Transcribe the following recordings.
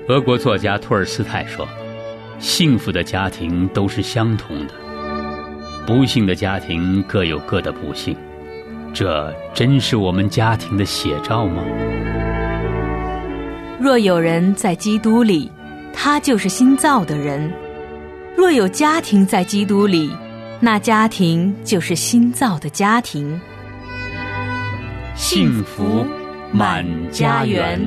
俄国作家托尔斯泰说，幸福的家庭都是相同的，不幸的家庭各有各的不幸，这真是我们家庭的写照吗？ 若有人在基督里，他就是新造的人；若有家庭在基督里，那家庭就是新造的家庭。 幸福满家园。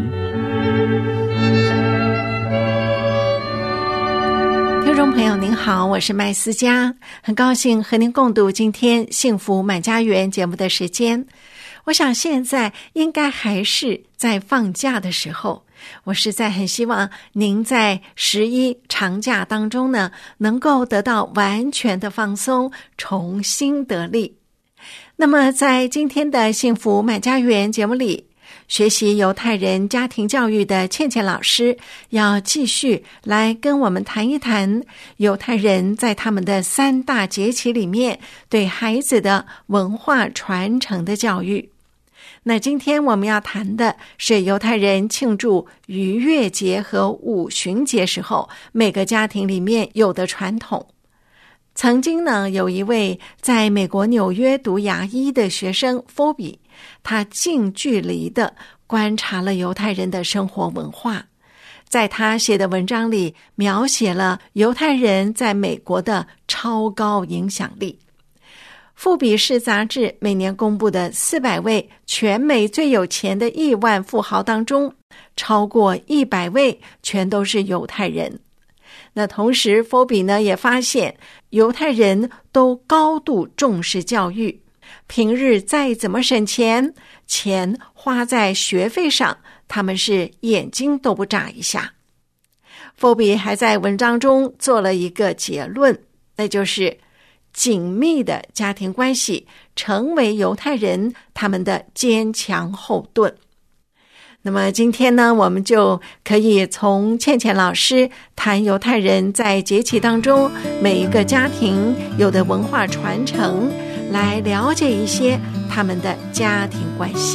听众朋友您好，我是麦思佳，很高兴和您共度今天幸福满家园节目的时间。我想现在应该还是在放假的时候，我实在很希望您在11长假当中呢，能够得到完全的放松，重新得力。那么在今天的幸福满家园节目里，学习犹太人家庭教育的倩倩老师要继续来跟我们谈一谈犹太人在他们的3大节期里面对孩子的文化传承的教育。那今天我们要谈的是犹太人庆祝逾越节和五旬节时候每个家庭里面有的传统。曾经呢，有一位在美国纽约读牙医的学生 Phoebe， 他近距离地观察了犹太人的生活文化，在他写的文章里描写了犹太人在美国的超高影响力。富比士杂志每年公布的400位全美最有钱的亿万富豪当中，超过100位全都是犹太人。那同时佛比呢也发现犹太人都高度重视教育，平日再怎么省钱，钱花在学费上，他们是眼睛都不眨一下。佛比还在文章中做了一个结论，那就是紧密的家庭关系成为犹太人他们的坚强后盾。那么今天呢，我们就可以从倩倩老师谈犹太人在节期当中每一个家庭有的文化传承，来了解一些他们的家庭关系。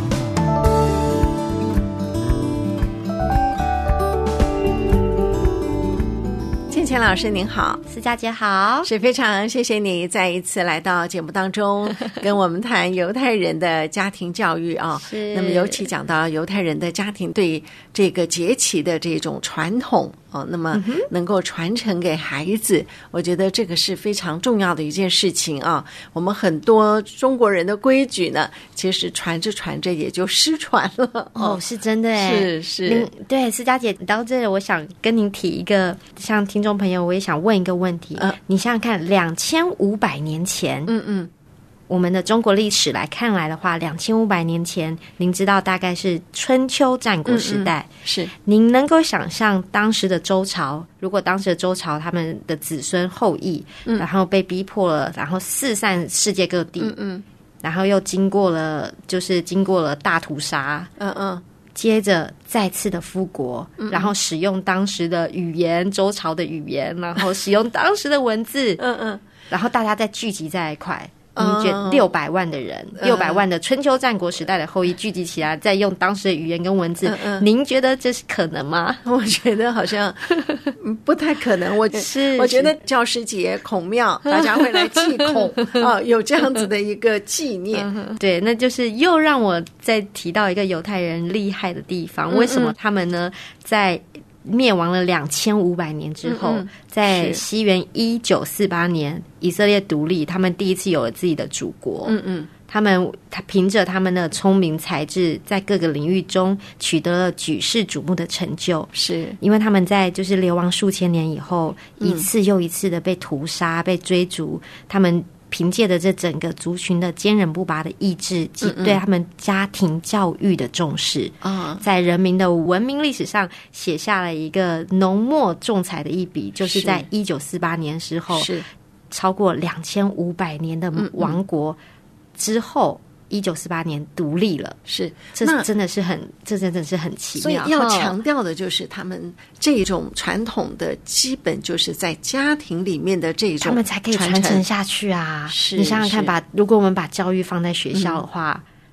倩倩老师您好。 思佳姐好。 是非常谢谢你再一次来到节目当中跟我们谈犹太人的家庭教育啊。 是。 那么尤其讲到犹太人的家庭对这个节期的这种传统那么能够传承给孩子，我觉得这个是非常重要的一件事情啊。我们很多中国人的规矩呢，其实传着传着也就失传了。 是真的耶。 是。 对，思佳姐到这里，我想跟您提一个，像听众朋友我也想问一个问题。你想想看，2500年前，我们的中国历史来看来的话，2500年前，您知道大概是春秋战国时代。 是。 您能够想象当时的周朝，如果当时的周朝他们的子孙后裔，然后被逼迫了，然后四散世界各地，然后又经过了大屠杀，接着再次的复国，然后使用当时的语言，周朝的语言，然后使用当时的文字，然后大家再聚集在一块。你觉得600万的人，600万的春秋战国时代的后裔聚集起来，再用当时的语言跟文字，您觉得这是可能吗？ 我觉得好像不太可能。我觉得教师节、孔庙，大家会来祭孔有这样子的一个纪念。 对，那就是又让我再提到一个犹太人厉害的地方。为什么他们呢，在灭亡了2500年之后，在西元1948年以色列独立，他们第一次有了自己的祖国。他凭着他们的聪明才智，在各个领域中取得了举世瞩目的成就。 是因为他们在就是流亡数千年以后，一次又一次的被屠杀、被追逐，他们凭借着这整个族群的坚韧不拔的意志及对他们家庭教育的重视，在人民的文明历史上写下了一个浓墨重彩的一笔，就是在1948年时候，超过2500年的亡国之后，1948年独立了。 是， 这真的是很奇妙。 所以要强调的就是他们这种传统的基本就是在家庭里面的这种他们才可以传承下去啊。 是， 你想想看，如果我们把教育放在学校的话，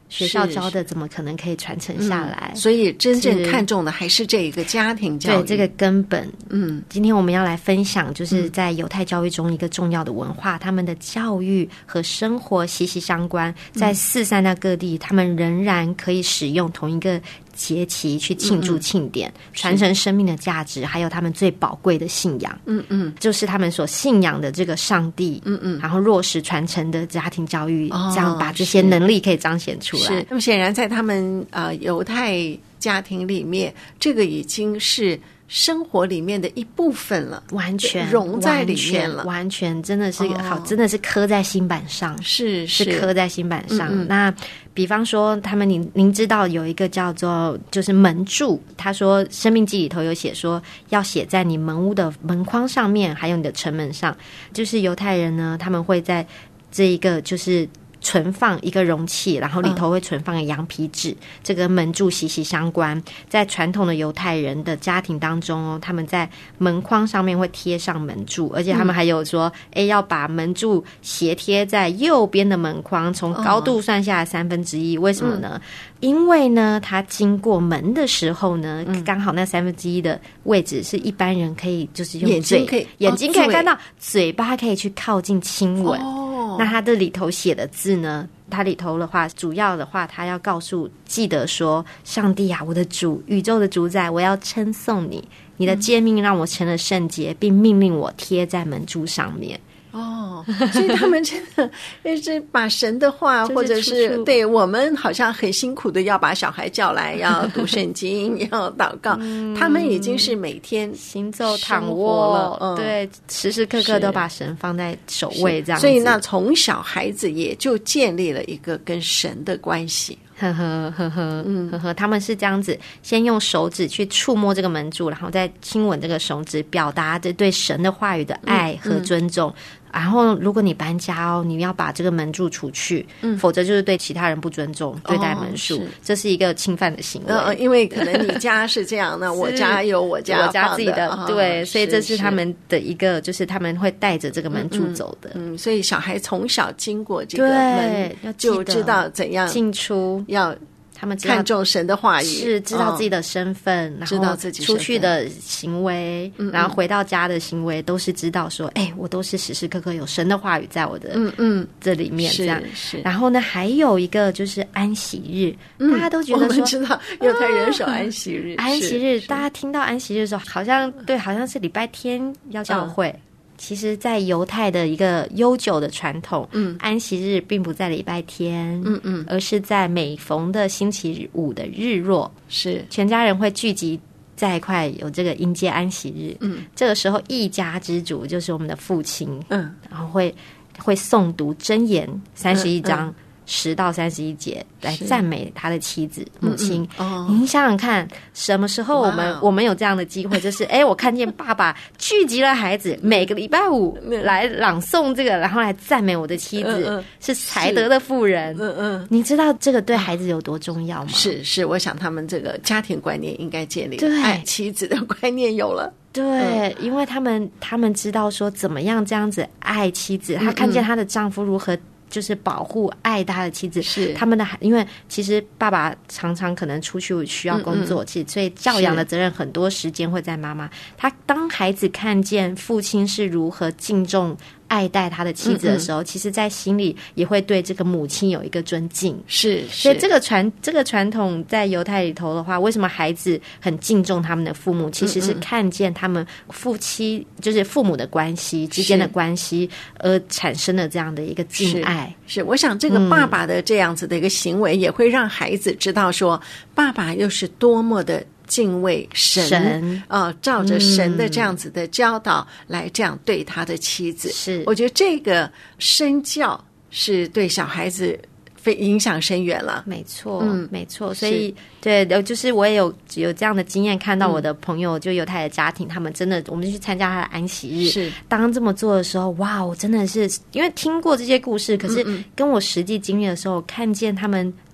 学校教的怎么可能可以传承下来？ 所以真正看重的还是这一个家庭教育， 对这个根本。今天我们要来分享，就是在犹太教育中一个重要的文化，他们的教育和生活息息相关，在四散在各地，他们仍然可以使用同一个节期去庆祝庆典，传承生命的价值，还有他们最宝贵的信仰。就是他们所信仰的这个上帝。然后落实传承的家庭教育，这样把这些能力可以彰显出来。 是，那么显然在他们犹太家庭里面，这个已经是生活里面的一部分了， 完全融在里面了， 完全真的是好，真的是刻在心板上，是刻在心板上。那比方说，他们您知道有一个叫做就是门柱，他说《生命记》里头有写说，要写在你门屋的门框上面，还有你的城门上。就是犹太人呢，他们会在这一个就是存放一个容器，然后里头会存放羊皮纸，这个门柱息息相关。在传统的犹太人的家庭当中他们在门框上面会贴上门柱，而且他们还有说要把门柱斜贴在右边的门框，从高度算下来1/3。为什么呢？因为呢它经过门的时候呢，刚好那1/3的位置是一般人可以就是用眼睛可以看到，嘴巴可以去靠近亲吻。那它这里头写的字呢，它里头的话主要的话，它要记得说，上帝啊，我的主，宇宙的主宰，我要称颂你，你的诫命让我成了圣洁，并命令我贴在门柱上面。所以他们真的就是把神的话，或者是对我们好像很辛苦的要把小孩叫来，要读圣经，要祷告，他们已经是每天行走躺卧对，时时刻刻都把神放在首位，这样子。 所以那从小孩子也就建立了一个跟神的关系。 他们是这样子，先用手指去触摸这个门柱，然后再亲吻这个手指，表达着对神的话语的爱和尊重。然后如果你搬家你要把这个门柱除去，否则就是对其他人不尊重，对待门柱，这是一个侵犯的行为。 因为可能你家是这样，那我家有我家自己的，对，所以这是他们的一个，就是他们会带着这个门柱走的。 所以小孩从小经过这个门，就知道怎样进出， 要他们看重神的话语， 是知道自己的身份，然后出去的行为，然后回到家的行为，都是知道说，我都是时时刻刻有神的话语在我的这里面，这样。然后呢，还有一个就是安息日，大家都觉得说， 我们知道犹太人守安息日， 安息日，大家听到安息日的时候，好像是礼拜天要教会。其实在犹太的一个悠久的传统，安息日并不在礼拜天，而是在每逢的星期五的日落， 是全家人会聚集在一块，有这个迎接安息日。这个时候一家之主就是我们的父亲，然后会诵读箴言31章10到31节来赞美他的妻子母亲。您想想看，什么时候我们有这样的机会，就是我看见爸爸聚集了孩子，每个礼拜五来朗诵这个，然后来赞美我的妻子是才德的妇人。你知道这个对孩子有多重要吗？ 是，我想他们这个家庭观念应该建立了，爱妻子的观念有了。 对，因为他们知道说怎么样这样子爱妻子，他看见她的丈夫如何就是保护爱他的妻子，是他们的，因为其实爸爸常常可能出去需要工作，其实所以教养的责任很多时间会在妈妈。他当孩子看见父亲是如何敬重爱戴他的妻子的时候，其实在心里也会对这个母亲有一个尊敬。 是， 所以这个传统在犹太里头的话，为什么孩子很敬重他们的父母，其实是看见他们夫妻就是父母的关系之间的关系而产生的这样的一个敬爱。 是，我想这个爸爸的这样子的一个行为也会让孩子知道说，爸爸又是多么的敬畏神照着神的这样子的教导来这样对他的妻子。 是， 我觉得这个身教是对小孩子影响深远了。 没错，没错。所以对，就是我也有这样的经验，看到我的朋友就犹太的家庭，他们真的，我们去参加他的安息日，是当这么做的时候，哇，我真的是因为听过这些故事，可是跟我实际经历的时候，看见他们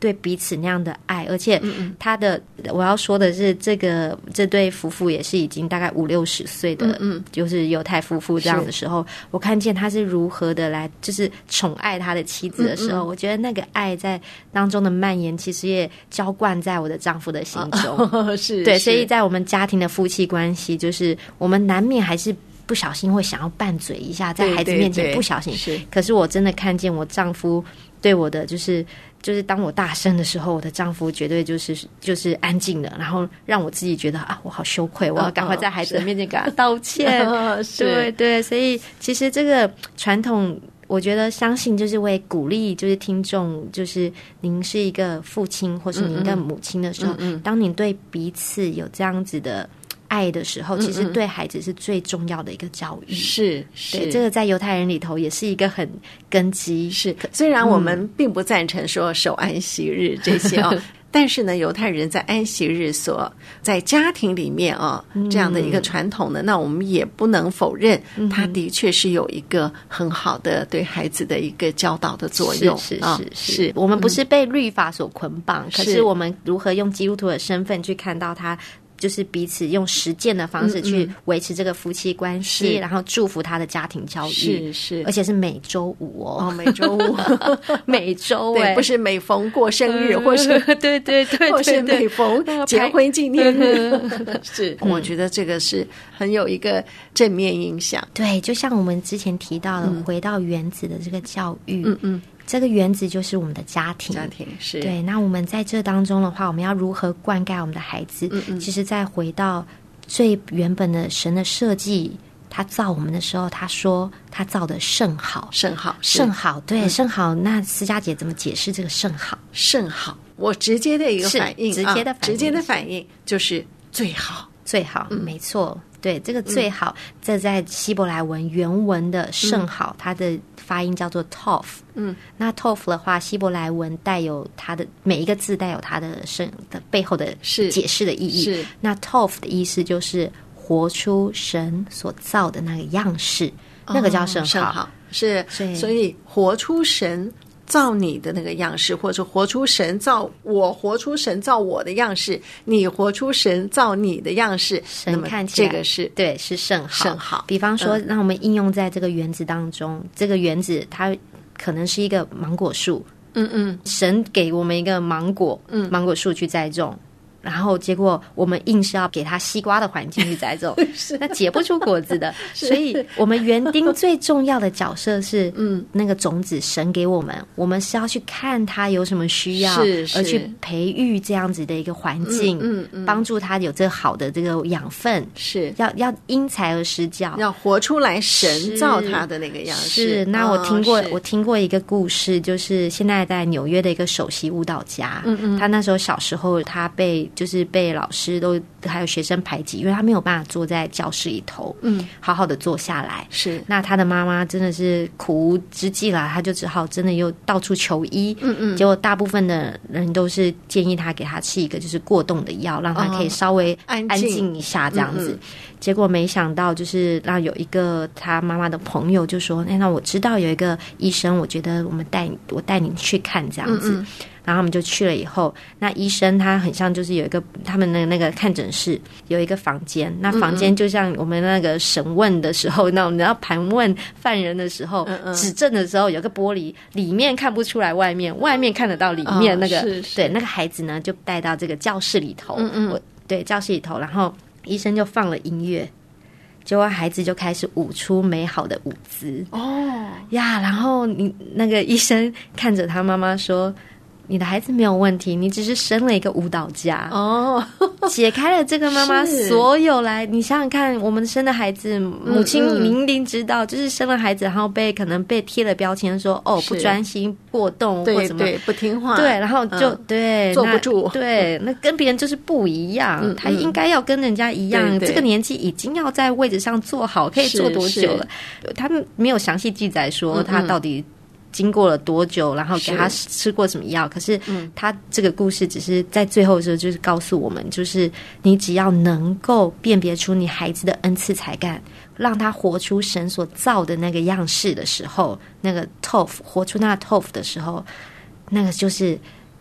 对彼此那样的爱，而且我要说的是，这对夫妇也是已经大概50-60岁的，就是犹太夫妇这样的时候，我看见他是如何的来就是宠爱他的妻子的时候，我觉得那个爱在当中的蔓延，其实也浇灌在我的丈夫的心中。 是， 对，所以在我们家庭的夫妻关系，就是我们难免还是不小心会想要拌嘴一下，在孩子面前不小心。 是， 可是我真的看见我丈夫对我的就是当我大声的时候，我的丈夫绝对就是安静的，然后让我自己觉得我好羞愧，我要赶快在孩子的面前给他道歉。对对，所以其实这个传统，我觉得相信就是为鼓励就是听众，就是您是一个父亲或是您一个母亲的时候，当您对彼此有这样子的爱的时候，其实对孩子是最重要的一个教育。 是， 对，这个在犹太人里头也是一个很根基。 是，虽然我们并不赞成说守安息日这些但是呢，犹太人在安息日在家庭里面这样的一个传统呢，那我们也不能否认，它的确是有一个很好的对孩子的一个教导的作用。 是，我们不是被律法所捆绑，可是我们如何用基督徒的身份去看到他。就是彼此用实践的方式去维持这个夫妻关系，然后祝福他的家庭教育， 是， 而且是每周五每周五， 每周对，不是每逢过生日，或是对， 或是每逢结婚纪念日，是，我觉得这个是很有一个正面影响。 对，就像我们之前提到的，回到原子的这个教育，这个原子就是我们的家庭是对。那我们在这当中的话，我们要如何灌溉我们的孩子？其实再回到最原本的神的设计，他造我们的时候，他说他造的甚好， 甚好， 对，甚好。那思佳姐怎么解释这个甚好？ 甚好，我直接的一个反应， 直接的反应就是最好， 没错。对，这个最好，这在希伯来文原文的甚好，它的发音叫做 tov。那 tov 的话，希伯来文带有它的每一个字带有它的背后的解释的意义。 是， 那 tov 的意思就是活出神所造的那个样式，那个叫甚好。 是，所以活出神造你的那个样式，或者活出神造我，活出神造我的样式，你活出神造你的样式， 神看起来这个是对，是甚好。比方说，让我们应用在这个园子当中，这个园子它可能是一个芒果树，神给我们一个芒果树去栽种。然后结果我们硬是要给他西瓜的环境去栽种，那结不出果子的。所以我们园丁最重要的角色是，那个种子神给我们是要去看他有什么需要，而去培育这样子的一个环境，帮助他有这个好的这个养分， 是要因材而施教， 要活出来神造他的那个样式。 是，那我听过一个故事，就是现在在纽约的一个首席舞蹈家，他那时候小时候他被老师还有学生排挤，因为他没有办法坐在教室里头，好好的坐下来。 是， 那他的妈妈真的是苦无之计了，他就只好真的又到处求医。结果大部分的人都是建议他给他吃一个就是过动的药，让他可以稍微安静一下这样子。结果没想到就是让有一个他妈妈的朋友就说，那我知道有一个医生，我觉得我带你去看这样子。然后他们就去了以后，那医生他很像就是有一个他们的那个看诊室有一个房间，那房间就像我们那个审问的时候，那我们要盘问犯人的时候，指证的时候有个玻璃，里面看不出来外面看得到里面那个。对，那个孩子呢就带到这个教室里头，对，教室里头，然后医生就放了音乐。结果孩子就开始舞出美好的舞姿然后那个医生看着他妈妈说，你的孩子没有问题，你只是生了一个舞蹈家解开了这个妈妈所有你想想看，我们生的孩子，母亲您一定知道，就是生了孩子，然后可能被贴了标签说不专心、过动或什么， 对，不听话， 对，然后就对坐不住， 对，那跟别人就是不一样，他应该要跟人家一样，这个年纪已经要在位置上坐好，可以坐多久了？他们没有详细记载说他到底经过了多久，然后给他吃过什么药，可是他这个故事只是在最后的时候就是告诉我们，就是你只要能够辨别出你孩子的恩赐才干，让他活出神所造的那个样式的时候，那个 tov 活出那个 tov 的时候，那个就是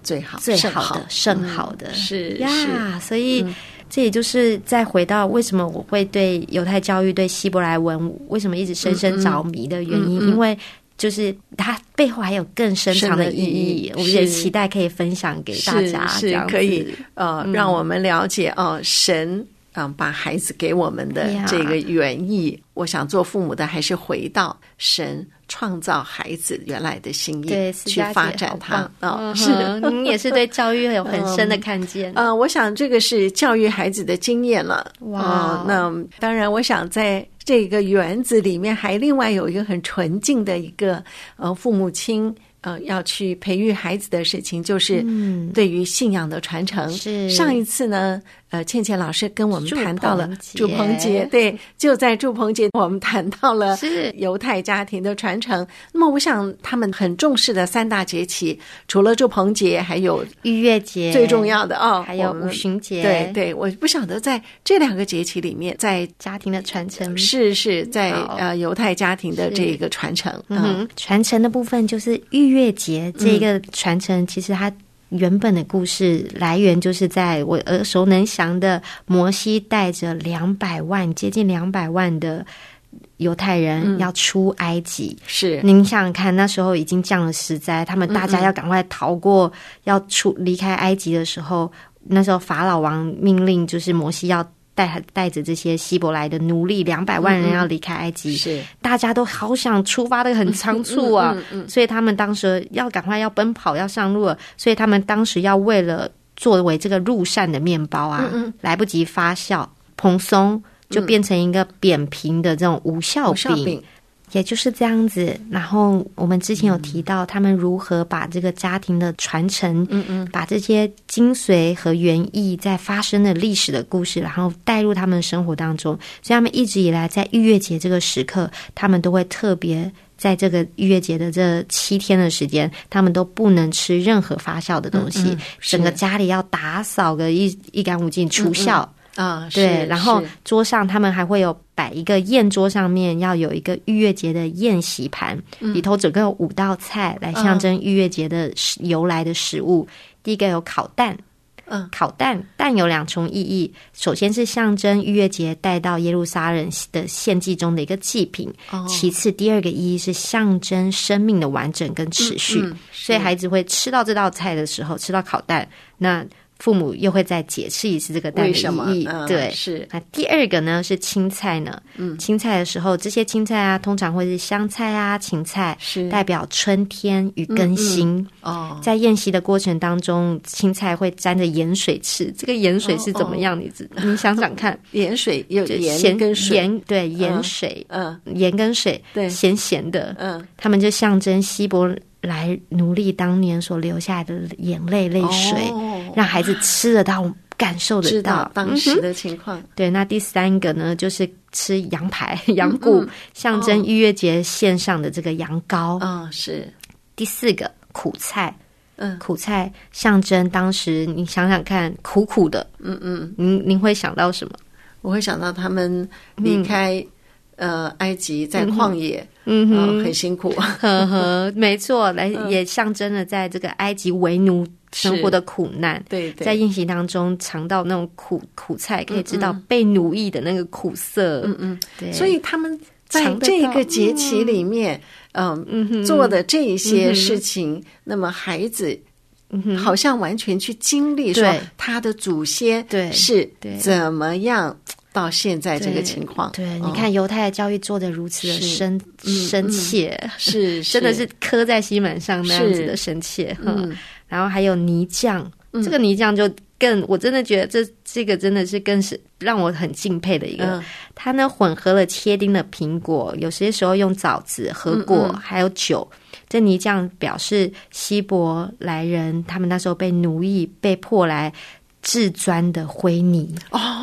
最好的甚好的， 是呀，所以这也就是再回到为什么我会对犹太教育、对希伯来文为什么一直深深着迷的原因，因为就是它背后还有更深长的意义，我也期待可以分享给大家， 是可以让我们了解神把孩子给我们的这个原意。我想做父母的还是回到神创造孩子原来的心意， 对， 去发展它。 是，您也是对教育有很深的看见。 我想这个是教育孩子的经验了。哇，那当然，我想在这个园子里面还另外有一个很纯净的一个父母亲要去培育孩子的事情，就是对于信仰的传承。上一次呢倩倩老师跟我们谈到了祝棚节，对，就在祝棚节我们谈到了犹太家庭的传承。那么我想他们很重视的3大节期，除了祝棚节还有逾越节， 最重要的还有五旬节。 对对，我不晓得在这2个节期里面，在家庭的传承是在犹太家庭的这个传承。 传承的部分就是逾越节这个传承，其实它原本的故事来源就是在我耳熟能详的摩西带着接近200万的犹太人要出埃及。是，您想想看，那时候已经降了10灾，他们大家要赶快逃过，要离开埃及的时候，那时候法老王命令就是摩西要带着这些希伯来的奴隶200万人要离开埃及，是大家都好想出发的很仓促啊，所以他们当时赶快要奔跑要上路了，所以他们当时要为了作为这个入膳的面包啊，来不及发酵蓬松，就变成一个扁平的这种无酵饼。也就是这样子。然后我们之前有提到他们如何把这个家庭的传承，把这些精髓和原意在发生的历史的故事，然后带入他们的生活当中。所以他们一直以来在逾越节这个时刻，他们都会特别在这个逾越节的这7天的时间，他们都不能吃任何发酵的东西，整个家里要打扫个一干五净，除酵。对，然后桌上他们还会有摆一个宴桌，上面要有一个逾越节的宴席盘，里头总共有5道菜来象征逾越节的由来的食物。第一个有烤蛋，烤蛋有2重意义，首先是象征逾越节带到耶路撒冷的献祭中的一个祭品，其次第2个意义是象征生命的完整跟持续，所以孩子会吃到这道菜的时候，吃到烤蛋，那父母又会再解释一次这个蛋的意义。对，是。那第2个呢是青菜呢，青菜的时候，这些青菜啊通常会是香菜啊、芹菜，是代表春天与更新。在宴席的过程当中，青菜会沾着盐水吃，这个盐水是怎么样？你想想看， 盐水有盐跟水， 对，盐水，盐跟水，对，咸咸的，他们就象征希伯来奴隶当年所留下来的眼泪水，让孩子吃得到，感受得到， 知道当时的情况。 对，那第3个呢，就是吃羊排、羊骨，象征逾越节献上的这个羊羔。是。第4个苦菜，苦菜象征当时你想想看，苦苦的，您会想到什么？ 我会想到他们离开埃及在旷野，很辛苦， 没错，也象征了在这个埃及为奴生活的苦难。对，在宴席当中尝到那种苦菜，可以知道被奴役的那个苦涩。 对，所以他们在这个节期里面，做的这一些事情，那么孩子好像完全去经历说他的祖先是怎么样到现在这个情况。 对，你看犹太的教育做得如此的深切，是真的是刻在心门上那样子的深切。然后还有泥酱，这个泥酱就更，我真的觉得这个真的是更是让我很敬佩的一个。它呢混合了切丁的苹果，有些时候用枣子、核果还有酒。这泥酱表示希伯来人他们那时候被奴役，被迫来制砖的灰泥。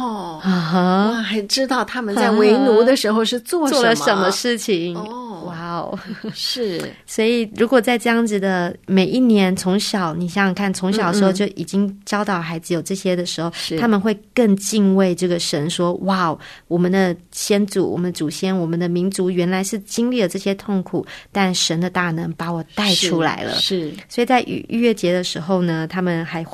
哇， 还知道他们在为奴的时候是做了什么事情。哇哦， 是。 所以如果在这样子的每一年，从小你想想看，从小的时候就已经教导孩子有这些的时候，他们会更敬畏这个神，说哇，我们的先祖，我们祖先，我们的民族原来是经历了这些痛苦，但神的大能把我带出来了。 是。 所以在逾越节的时候呢，他们还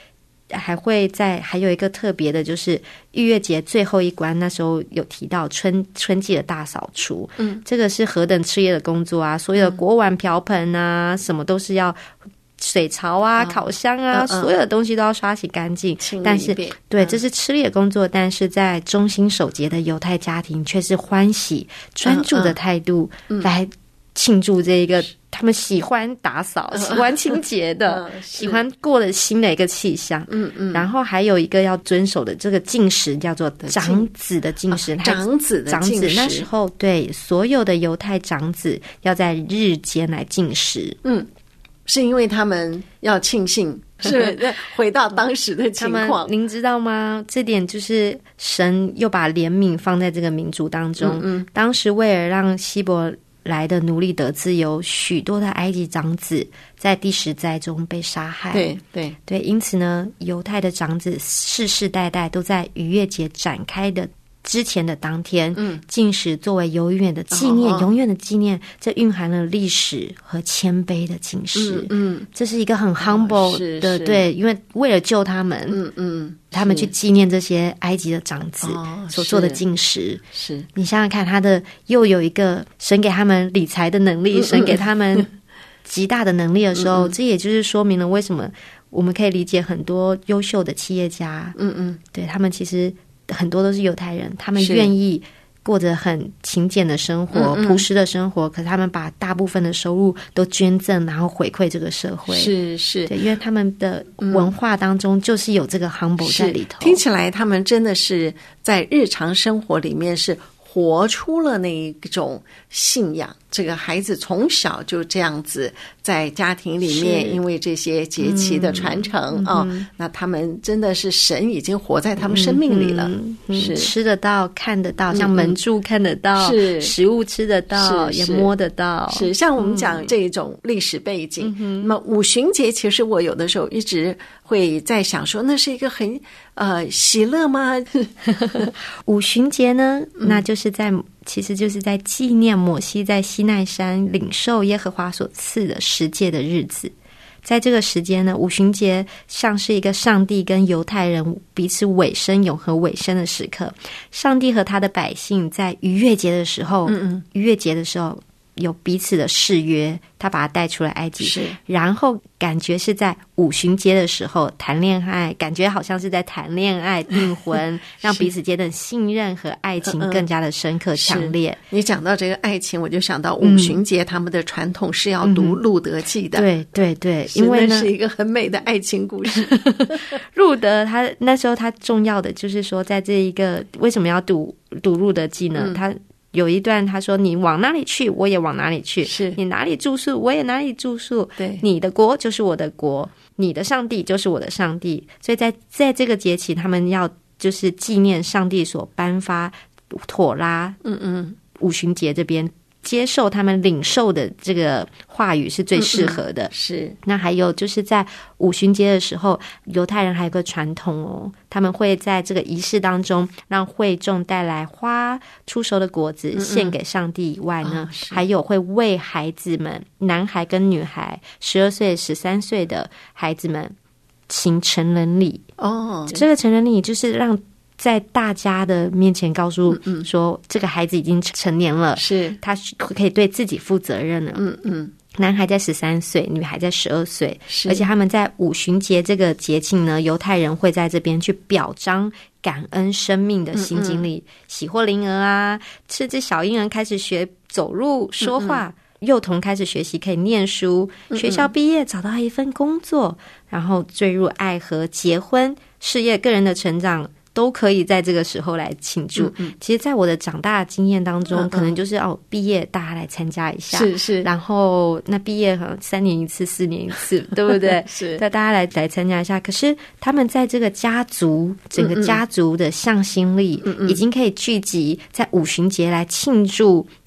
有一个特别的，就是逾越节最后一关，那时候有提到春季的大扫除。这个是何等吃力的工作啊！所有的锅碗瓢盆啊，什么都是要水槽啊、烤箱啊，所有的东西都要刷洗干净。但是，对，这是吃力的工作，但是在忠心守节的犹太家庭，却是欢喜专注的态度来庆祝这一个。他们喜欢打扫，喜欢清洁的，喜欢过了新的一个气象。然后还有一个要遵守的这个禁食，叫做长子的禁食。 长子的禁食， 那时候对所有的犹太长子要在日间来禁食。 是因为他们要庆幸，是回到当时的情况。 您知道吗？这点就是神又把怜悯放在这个民族当中。当时为了让希伯来的奴隶得自由，许多的埃及长子在第10灾中被杀害。对，因此呢，犹太的长子世世代代都在逾越节展开的之前的当天禁食，作为永远的纪念，永远的纪念，这蕴含了历史和谦卑的禁食。这是一个很 humble 的，对，因为为了救他们，他们去纪念这些埃及的长子所做的禁食。 是你想想看，他的又有一个神给他们理财的能力，神给他们极大的能力的时候，这也就是说明了为什么我们可以理解很多优秀的企业家，对，他们其实很多都是犹太人，他们愿意过着很勤俭的生活，朴实的生活，可是他们把大部分的收入都捐赠，然后回馈这个社会。 是， 对，因为他们的文化当中就是有这个 humble 在里头。 听起来他们真的是在日常生活里面是活出了那一种信仰。这个孩子从小就这样子在家庭里面，因为这些节期的传承那他们真的是神已经活在他们生命里了。是吃得到看得到，像门柱看得到，是食物吃得到，也摸得到。 是像我们讲这种历史背景，那么五旬节其实我有的时候一直会在想说，那是一个很喜乐吗？ 五旬节呢，那其实就是在纪念摩西在西奈山领受耶和华所赐的10诫的日子。在这个时间呢，五旬节像是一个上帝跟犹太人彼此委身、永恒委身的时刻。上帝和他的百姓在逾越节的时候，有彼此的誓约，他把他带出来埃及，然后感觉是在五旬节的时候谈恋爱，感觉好像是在谈恋爱订婚让彼此间的信任和爱情更加的深刻强烈。 你讲到这个爱情，我就想到五旬节他们的传统是要读路德记的。 对，因为呢是一个很美的爱情故事。 路德他那时候他重要的就是说，在这一个为什么要读路德记呢？他有一段他说，你往哪里去我也往哪里去，是你哪里住宿我也哪里住宿，对，你的国就是我的国，你的上帝就是我的上帝。所以在这个节期他们要就是纪念上帝所颁发妥拉五旬节这边接受他们领受的这个话语是最适合的。 是。 那还有就是在五旬节的时候，犹太人还有个传统他们会在这个仪式当中让会众带来花出熟的果子献给上帝以外呢，还有会为孩子们，男孩跟女孩12岁13岁的孩子们行成人礼。这个成人礼就是让在大家的面前告诉说这个孩子已经成年了，是他可以对自己负责任了。男孩在13岁，女孩在12岁，而且他们在五旬节这个节庆呢，犹太人会在这边去表彰感恩生命的新经历，喜获灵儿啊，甚至小婴儿开始学走路说话，幼童开始学习可以念书，学校毕业找到一份工作，然后坠入爱河，结婚，事业，个人的成长都可以在这个时候来庆祝。其实在我的长大的经验当中，可能就是毕业大家来参加一下，是，然后那毕业3年一次4年一次对不对？是，大家来参加一下。可是他们在这个家族整个家族的向心力已经可以聚集在五旬节来庆祝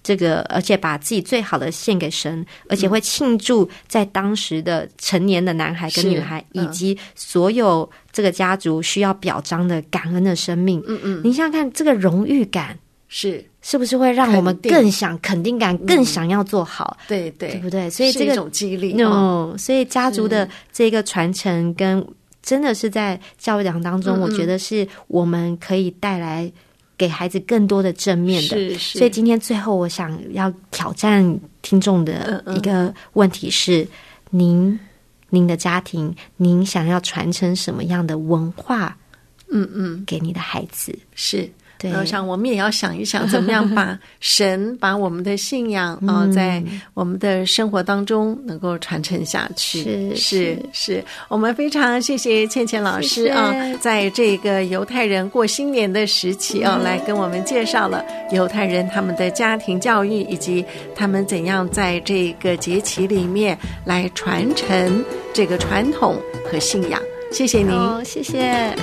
而且把自己最好的献给神，而且会庆祝在当时的成年的男孩跟女孩，以及所有这个家族需要表彰的感恩的生命。你想想看，这个荣誉感是不是会让我们更想肯定感，更想要做好？对不对？所以这个是一种激励。 所以家族的这个传承跟真的是在教育当中，我觉得是我们可以带来给孩子更多的正面的。所以今天最后我想要挑战听众的一个问题是，您的家庭，您想要传承什么样的文化给你的孩子？ 是我想我们也要想一想，怎么样把神把我们的信仰在我们的生活当中能够传承下去。是我们非常谢谢倩倩老师在这个犹太人过新年的时期来跟我们介绍了犹太人他们的家庭教育，以及他们怎样在这个节期里面来传承这个传统和信仰。谢谢您。 谢谢。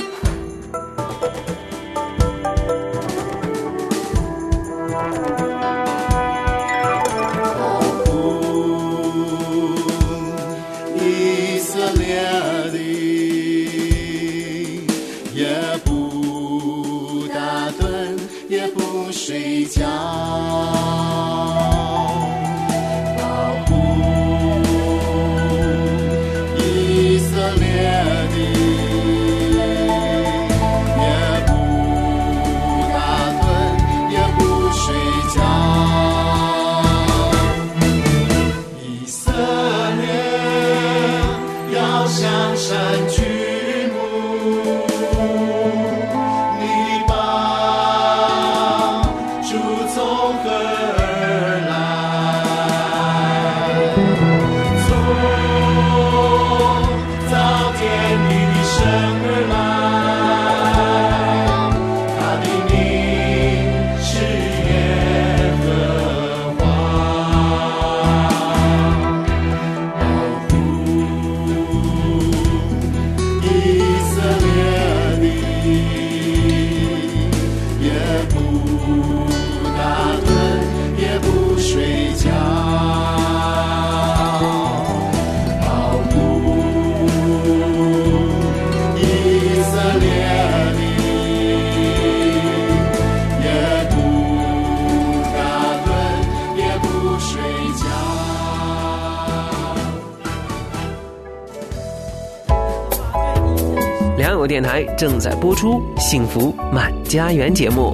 睡觉，保护以色列的，也不打盹，也不睡觉。以色列要向山居。 良友电台正在播出《幸福满家园》节目。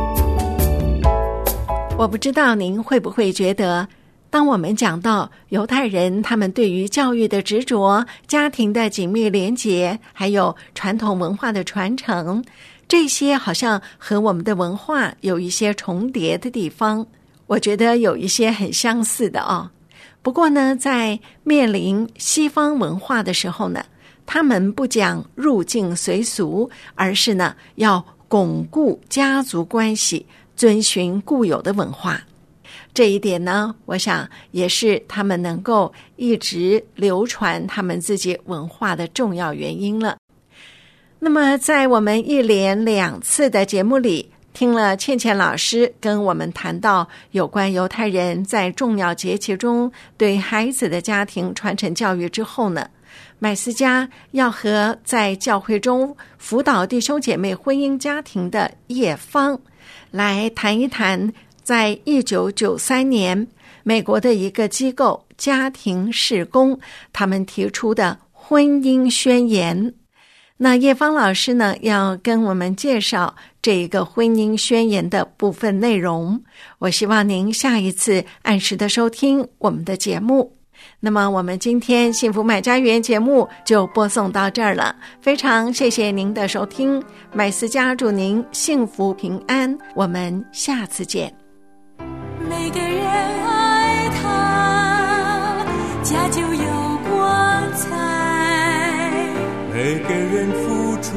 我不知道您会不会觉得，当我们讲到犹太人他们对于教育的执着、家庭的紧密连结，还有传统文化的传承，这些好像和我们的文化有一些重叠的地方，我觉得有一些很相似的不过呢，在面临西方文化的时候呢，他们不讲入境随俗，而是呢要巩固家族关系，遵循固有的文化。这一点呢，我想也是他们能够一直流传他们自己文化的重要原因了。那么在我们一连2次的节目里，听了倩倩老师跟我们谈到有关犹太人在重要节期中对孩子的家庭传承教育之后呢，麦斯家要和在教会中辅导弟兄姐妹婚姻家庭的叶芳来谈一谈，在1993年美国的一个机构家庭事工他们提出的婚姻宣言。那叶芳老师呢，要跟我们介绍这一个婚姻宣言的部分内容。我希望您下一次按时的收听我们的节目。那么我们今天幸福买家园节目就播送到这儿了，非常谢谢您的收听，麦斯家祝您幸福平安，我们下次见。 每个人爱他，家就有光彩， 每个人付出，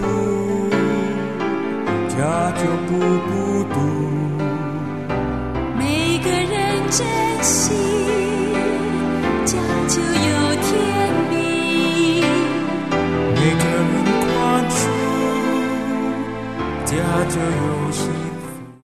家就不孤独， 每个人珍惜，家就有天命， 每个人宽恕，家就有希望。